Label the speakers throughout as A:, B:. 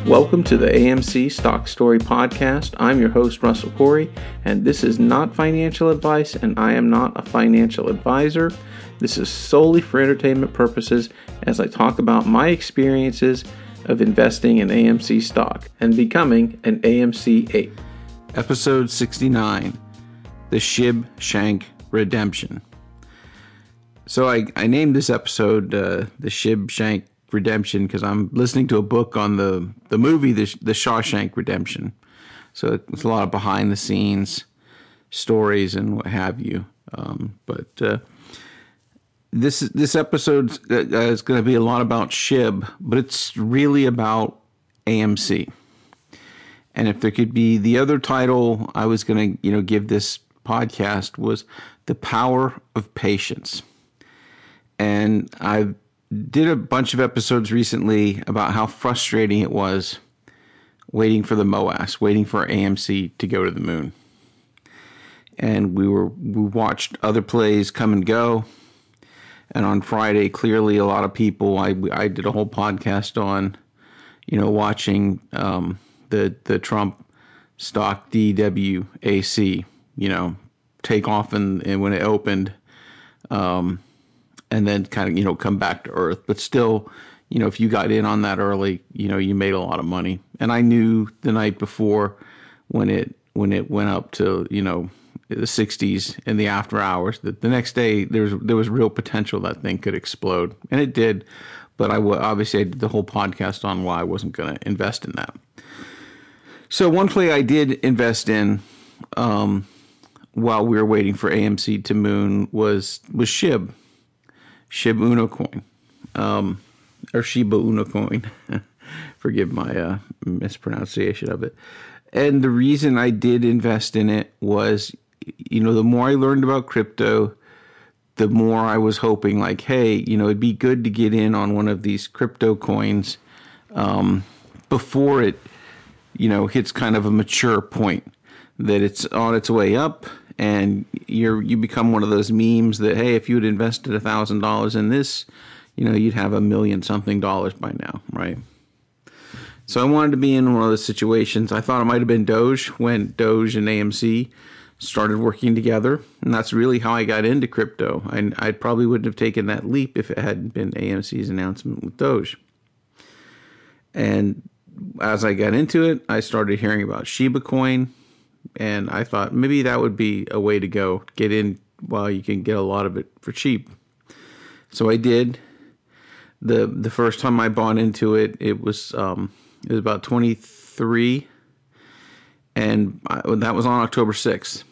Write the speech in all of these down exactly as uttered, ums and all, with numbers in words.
A: Welcome to the A M C Stock Story Podcast. I'm your host, Russell Corey, and this is not financial advice, and I am not a financial advisor. This is solely for entertainment purposes as I talk about my experiences of investing in A M C stock and becoming an A M C ape.
B: Episode sixty-nine, The Shib Shank Redemption. So I, I named this episode uh, The Shib Shank Redemption because I'm listening to a book on the, the movie, the, the Shawshank Redemption. So it's a lot of behind the scenes stories and what have you. Um, but uh, this this episode is going to be a lot about Shib, but it's really about A M C. And if there could be the other title I was going to, you know, give this podcast was The Power of Patience. And I did a bunch of episodes recently about how frustrating it was waiting for the M O A S, waiting for A M C to go to the moon. And we were we watched other plays come and go. And on Friday, clearly a lot of people, I I did a whole podcast on, you know, watching um, the the Trump stock D W A C, you know, take off and, and when it opened. Um, and then kind of, you know, come back to earth. But still, you know, if you got in on that early, you know, you made a lot of money. And I knew the night before when it when it went up to, you know, the sixties in the after hours, that the next day there was, there was real potential that thing could explode. And it did. But I w- obviously I did the whole podcast on why I wasn't going to invest in that. So one play I did invest in um, while we were waiting for A M C to moon was was Shib. Shib Uno coin, um, or Shiba Uno coin. Forgive my uh, mispronunciation of it. And the reason I did invest in it was, you know, the more I learned about crypto, the more I was hoping like, hey, you know, it'd be good to get in on one of these crypto coins um, before it, you know, hits kind of a mature point, that it's on its way up. And you're you become one of those memes that, hey, if you had invested a thousand dollars in this, you know, you'd have a million something dollars by now, right? So I wanted to be in one of those situations. I thought it might have been Doge when Doge and A M C started working together, and that's really how I got into crypto. I I probably wouldn't have taken that leap if it hadn't been A M C's announcement with Doge. And as I got into it, I started hearing about Shiba Coin. And I thought maybe that would be a way to go. Get in while you can get a lot of it for cheap. So I did. The the first time I bought into it, it was um, it was about twenty-three. And I, that was on October sixth.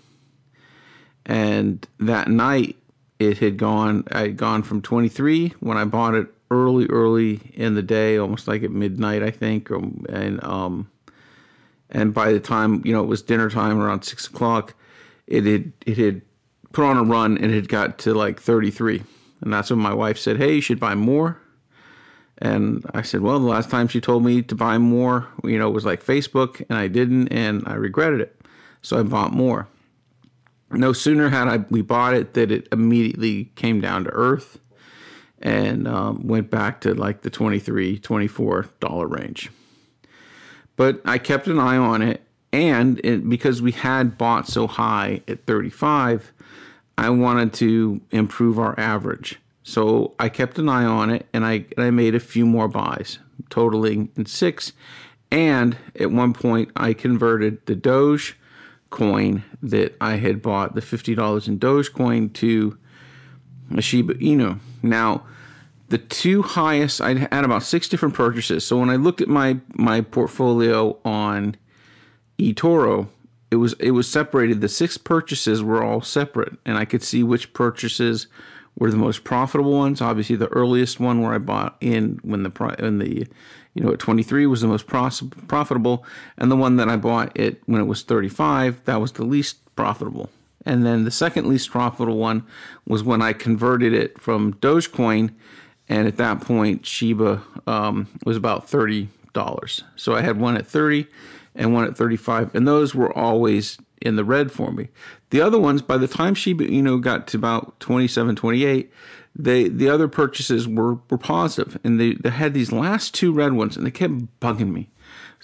B: And that night, it had gone, I had gone from twenty-three when I bought it early, early in the day, almost like at midnight, I think. Or, and um And by the time, you know, it was dinner time around six o'clock, it had it had put on a run and it had got to like thirty-three. And that's when my wife said, hey, you should buy more. And I said, well, the last time she told me to buy more, you know, it was like Facebook, and I didn't, and I regretted it. So I bought more. No sooner had I we bought it that it immediately came down to earth and um, went back to like the twenty-three, twenty-four dollars range. But I kept an eye on it, and it, because we had bought so high at thirty-five, I wanted to improve our average. So I kept an eye on it, and I and I made a few more buys, totaling in six. And at one point, I converted the Doge coin that I had bought, the fifty dollars in Dogecoin, to a Shiba Inu. Now, the two highest, I had about six different purchases. So when I looked at my, my portfolio on eToro, it was it was separated. The six purchases were all separate, and I could see which purchases were the most profitable ones. Obviously, the earliest one where I bought in when the when the you know at twenty-three was the most profitable, and the one that I bought it when it was thirty-five, that was the least profitable. And then the second least profitable one was when I converted it from Dogecoin. And at that point, Shiba um, was about thirty dollars. So I had one at thirty and one at thirty-five. And those were always in the red for me. The other ones, by the time Shiba Inu got to about twenty-seven, twenty-eight, they the other purchases were, were positive. And they, they had these last two red ones, and they kept bugging me.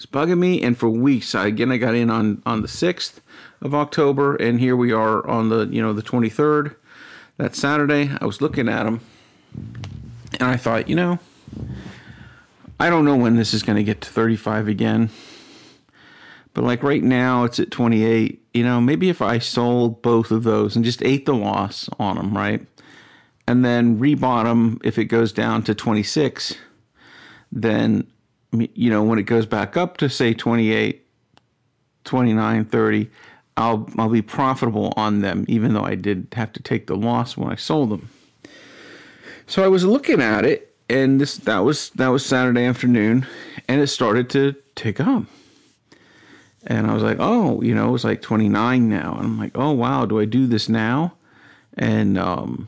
B: It's bugging me. And for weeks, I, again, I got in on, on the sixth of October, and here we are on the, you know, the twenty-third. That Saturday, I was looking at them, and I thought, you know, I don't know when this is going to get to thirty-five again. But like right now, it's at twenty-eight. You know, maybe if I sold both of those and just ate the loss on them, right? And then rebought them if it goes down to twenty-six, then, you know, when it goes back up to, say, twenty-eight, twenty-nine, thirty, I'll I'll be profitable on them, even though I did have to take the loss when I sold them. So I was looking at it, and this that was that was Saturday afternoon, and it started to tick up. And I was like, oh, you know, it's like twenty-nine now. And I'm like, oh, wow, do I do this now? And um,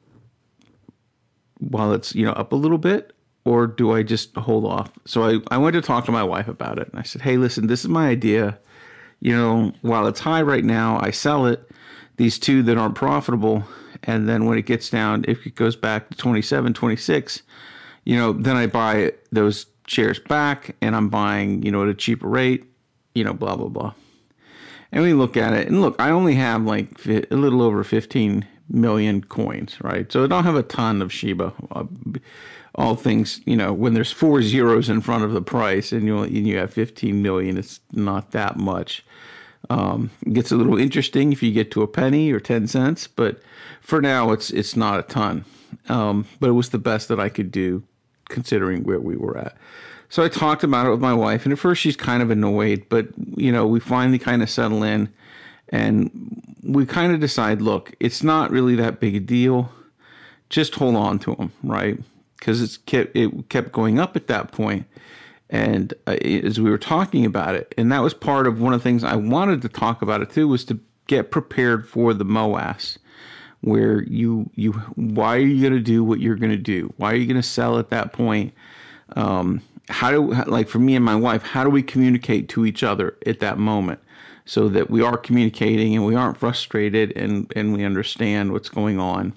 B: while it's, you know, up a little bit, or do I just hold off? So I, I went to talk to my wife about it. And I said, hey, listen, this is my idea. You know, while it's high right now, I sell it, these two that aren't profitable. And then when it gets down, if it goes back to twenty-seven, twenty-six, you know, then I buy those shares back, and I'm buying, you know, at a cheaper rate. You know, blah, blah, blah. And we look at it, and look, I only have like a little over fifteen million coins, right? So I don't have a ton of Shiba. Uh, all things, you know, when there's four zeros in front of the price and you, and you have fifteen million, it's not that much. Um, it gets a little interesting if you get to a penny or ten cents, but for now, it's it's not a ton. Um, but it was the best that I could do considering where we were at. So I talked about it with my wife, and at first she's kind of annoyed, but, you know, we finally kind of settle in, and we kind of decide, look, it's not really that big a deal. Just hold on to them, right? Because it's kept, it kept going up at that point, and uh, as we were talking about it, and that was part of one of the things I wanted to talk about it too, was to get prepared for the M O A S, where you, you why are you going to do what you're going to do? Why are you going to sell at that point? Um, how do, like for me and my wife, how do we communicate to each other at that moment so that we are communicating and we aren't frustrated and, and we understand what's going on?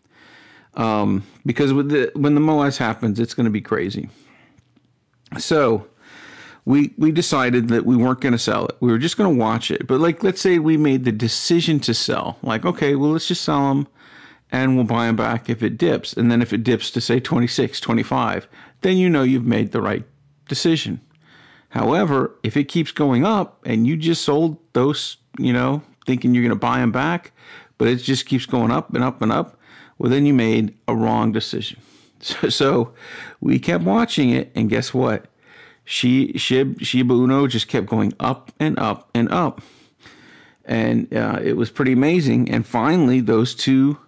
B: Um, because with the, when the M O A S happens, it's going to be crazy. So we, we decided that we weren't going to sell it. We were just going to watch it. But like, let's say we made the decision to sell, like, okay, well, let's just sell them and we'll buy them back if it dips. And then if it dips to say twenty-six, twenty-five, then you know you've made the right decision. However, if it keeps going up and you just sold those, you know, thinking you're going to buy them back, but it just keeps going up and up and up, well, then you made a wrong decision. So, so we kept watching it, and guess what? She, Shib, Shiba Uno just kept going up and up and up. And uh, it was pretty amazing. And finally, those two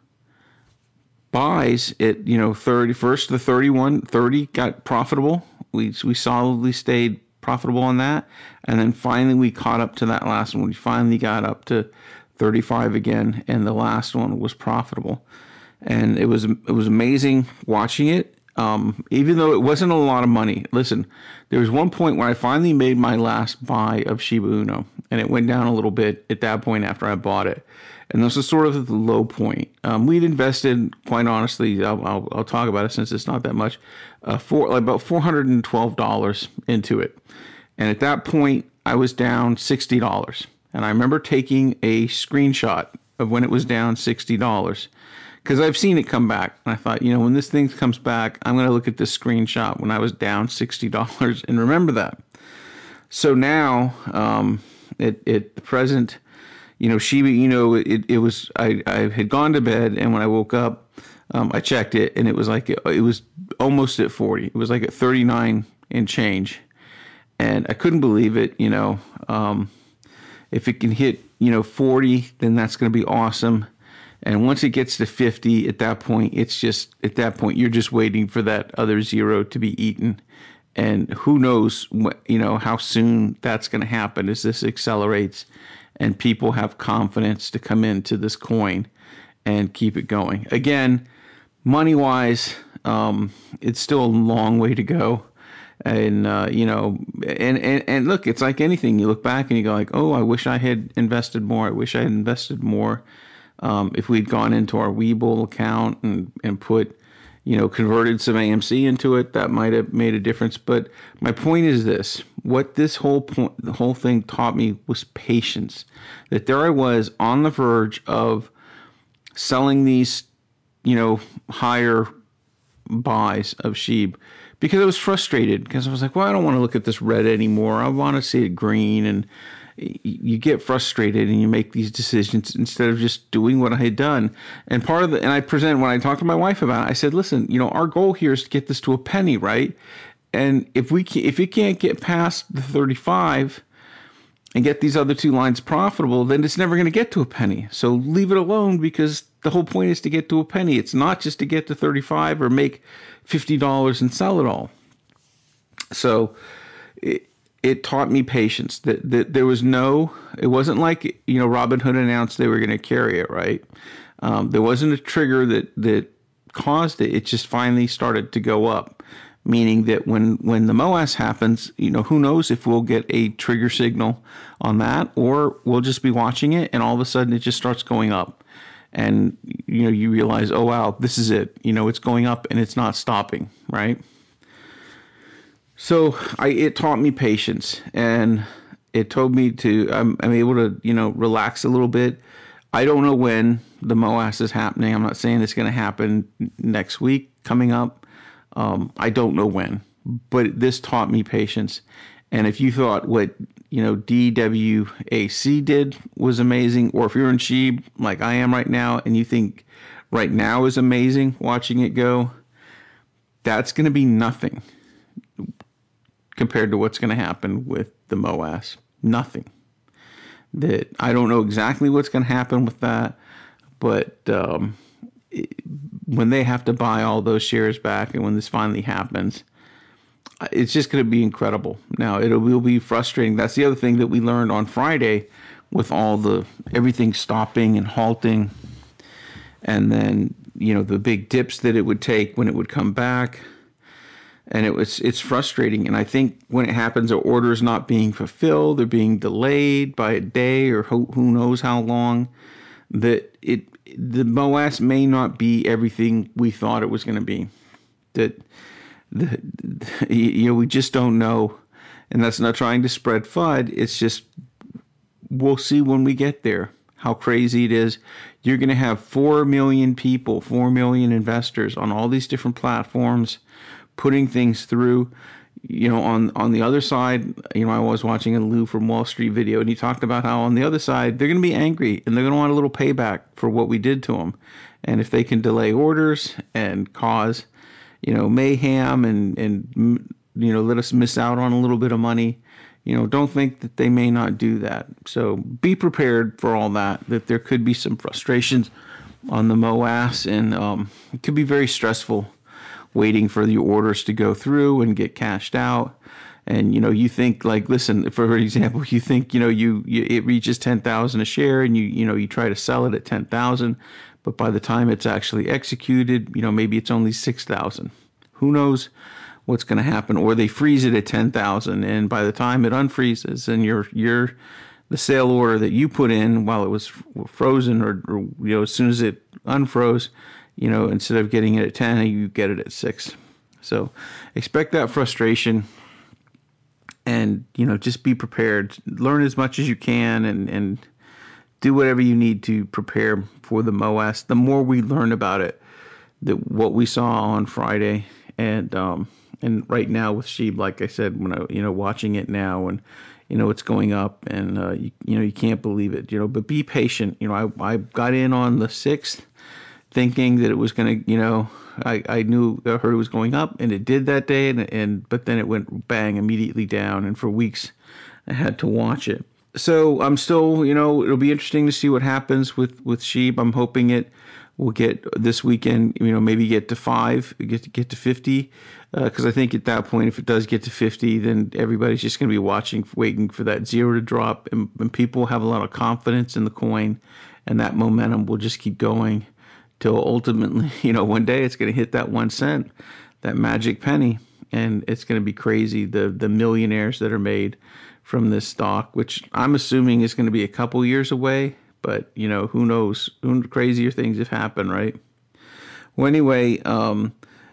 B: buys at, you know, thirty first, the thirty-one, thirty got profitable. We we solidly stayed profitable on that. And then finally we caught up to that last one. We finally got up to thirty-five again, and the last one was profitable. And it was it was amazing watching it. Um, even though it wasn't a lot of money. Listen, there was one point where I finally made my last buy of Shiba Uno, and it went down a little bit at that point after I bought it. And this was sort of the low point. Um, we'd invested, quite honestly, I'll, I'll, I'll talk about it since it's not that much, uh, for like about four hundred twelve dollars into it. And at that point, I was down sixty dollars. And I remember taking a screenshot of when it was down sixty dollars. Because I've seen it come back. And I thought, you know, when this thing comes back, I'm going to look at this screenshot when I was down sixty dollars and remember that. So now, um, at, at the present, you know, Shiba, you know, it, it was, I, I had gone to bed, and when I woke up, um, I checked it, and it was like, it, it was almost at forty. It was like at thirty-nine and change. And I couldn't believe it, you know. Um, if it can hit, you know, forty, then that's going to be awesome. And once it gets to fifty, at that point, it's just, at that point, you're just waiting for that other zero to be eaten. And who knows, what, you know, how soon that's going to happen as this accelerates and people have confidence to come into this coin and keep it going. Again, money-wise, um, it's still a long way to go. And, uh, you know, and, and, and look, it's like anything. You look back and you go like, oh, I wish I had invested more. I wish I had invested more. Um, if we'd gone into our Webull account and, and put, you know, converted some A M C into it, that might have made a difference. But my point is this: what this whole point, the whole thing taught me was patience. That there I was on the verge of selling these, you know, higher buys of SHIB because I was frustrated, because I was like, well, I don't want to look at this red anymore. I want to see it green. And you get frustrated and you make these decisions instead of just doing what I had done. And part of the, and I present, when I talked to my wife about it, I said, listen, you know, our goal here is to get this to a penny, right? And if we can, if it can't get past the thirty-five and get these other two lines profitable, then it's never going to get to a penny. So leave it alone, because the whole point is to get to a penny. It's not just to get to thirty-five or make fifty dollars and sell it all. So it, it taught me patience, that, that there was no, it wasn't like, you know, Robinhood announced they were going to carry it, right? Um, there wasn't a trigger that, that caused it. It just finally started to go up, meaning that when, when the M O A S happens, you know, who knows if we'll get a trigger signal on that, or we'll just be watching it and all of a sudden it just starts going up. And, you know, you realize, oh, wow, this is it. You know, it's going up and it's not stopping, right? So I, it taught me patience, and it told me to, I'm, I'm able to, you know, relax a little bit. I don't know when the M O A S is happening. I'm not saying it's going to happen next week coming up. Um, I don't know when, but this taught me patience. And if you thought what, you know, D W A C did was amazing, or if you're in SHIB like I am right now and you think right now is amazing watching it go, that's going to be nothing compared to what's going to happen with the M O A S. Nothing. That I don't know exactly what's going to happen with that, but um, it, when they have to buy all those shares back and when this finally happens, it's just going to be incredible. Now, it will be frustrating. That's the other thing that we learned on Friday, with all the everything stopping and halting, and then, you know, the big dips that it would take when it would come back. And it was it's frustrating. And I think when it happens, an order is not being fulfilled, they're being delayed by a day or who, who knows how long, that it the M O A S may not be everything we thought it was going to be. That the, the you know we just don't know, and that's not trying to spread FUD. It's just we'll see when we get there how crazy it is. You're going to have four million people, four million investors on all these different platforms, putting things through. You know, on, on the other side, you know, I was watching a Lou from Wall Street video, and he talked about how on the other side, they're going to be angry and they're going to want a little payback for what we did to them. And if they can delay orders and cause, you know, mayhem and, and, you know, let us miss out on a little bit of money, you know, don't think that they may not do that. So be prepared for all that, that there could be some frustrations on the M O A S, and um, it could be very stressful waiting for the orders to go through and get cashed out. And, you know, you think, like, listen, for example, you think, you know, you, you it reaches ten thousand a share, and you, you know, you try to sell it at ten thousand, but by the time it's actually executed, you know, maybe it's only six thousand. Who knows what's going to happen? Or they freeze it at ten thousand, and by the time it unfreezes and you're, you're, the sale order that you put in while it was frozen, or, or, you know, as soon as it unfroze, you know, instead of getting it at ten, you get it at six. So expect that frustration, and, you know, just be prepared. Learn as much as you can, and, and do whatever you need to prepare for the M O A S. The more we learn about it, that what we saw on Friday, and um, and right now with SHIB, like I said, when I, you know, watching it now, and, you know, it's going up, and, uh, you, you know, you can't believe it, you know, but be patient. You know, I, I got in on the sixth, thinking that it was going to, you know, I, I knew, I heard it was going up, and it did that day, and, and but then it went bang immediately down, and for weeks I had to watch it. So I'm still, you know, it'll be interesting to see what happens with, with SHIB. I'm hoping it will get this weekend, you know, maybe get to five, get to, get to fifty, because uh, I think at that point, if it does get to fifty, then everybody's just going to be watching, waiting for that zero to drop, and, and people have a lot of confidence in the coin, and that momentum will just keep going till ultimately, you know, one day it's going to hit that one cent, that magic penny, and it's going to be crazy. The the millionaires that are made from this stock, which I'm assuming is going to be a couple years away, but, you know, who knows? Who, crazier things have happened, right? Well, anyway, um,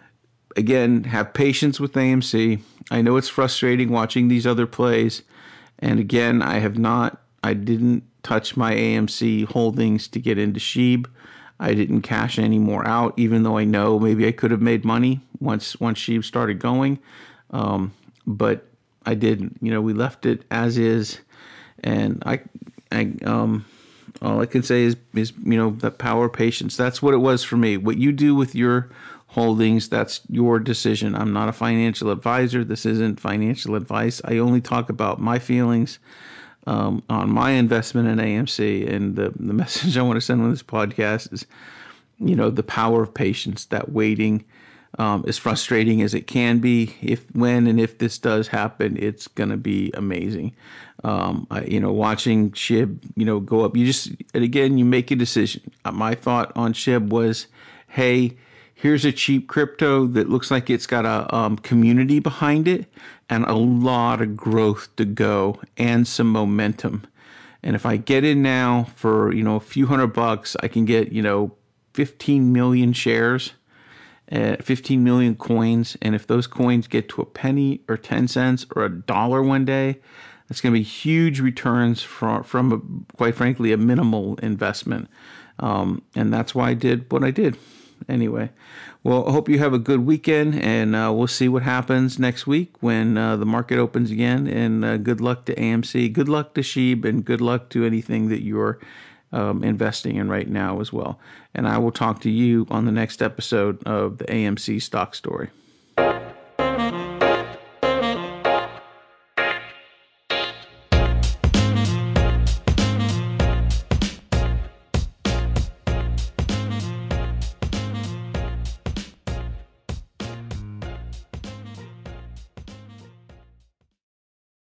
B: again, have patience with A M C. I know it's frustrating watching these other plays. And again, I have not, I didn't touch my A M C holdings to get into SHIB. I didn't cash any more out, even though I know maybe I could have made money once once SHIB started going. Um, but I didn't. You know, we left it as is, and I, I um, all I can say is is you know, the power of patience. That's what it was for me. What you do with your holdings, that's your decision. I'm not a financial advisor. This isn't financial advice. I only talk about my feelings um, on my investment in A M C, and the the message I want to send on this podcast is, you know, the power of patience. That waiting, um, as frustrating as it can be, if when and if this does happen, it's going to be amazing. Um, I, you know, watching SHIB, you know, go up. You just, and again, you make a decision. Uh, my thought on SHIB was, hey, here's a cheap crypto that looks like it's got a um, community behind it and a lot of growth to go and some momentum. And if I get in now for, you know, a few hundred bucks, I can get, you know, fifteen million shares, uh, fifteen million coins. And if those coins get to a penny or ten cents or a dollar one day, that's going to be huge returns from, from a, quite frankly, a minimal investment. Um, and that's why I did what I did. Anyway, well, I hope you have a good weekend, and uh, we'll see what happens next week when uh, the market opens again. And uh, good luck to A M C, good luck to SHIB, and good luck to anything that you're um, investing in right now as well. And I will talk to you on the next episode of the A M C Stock Story.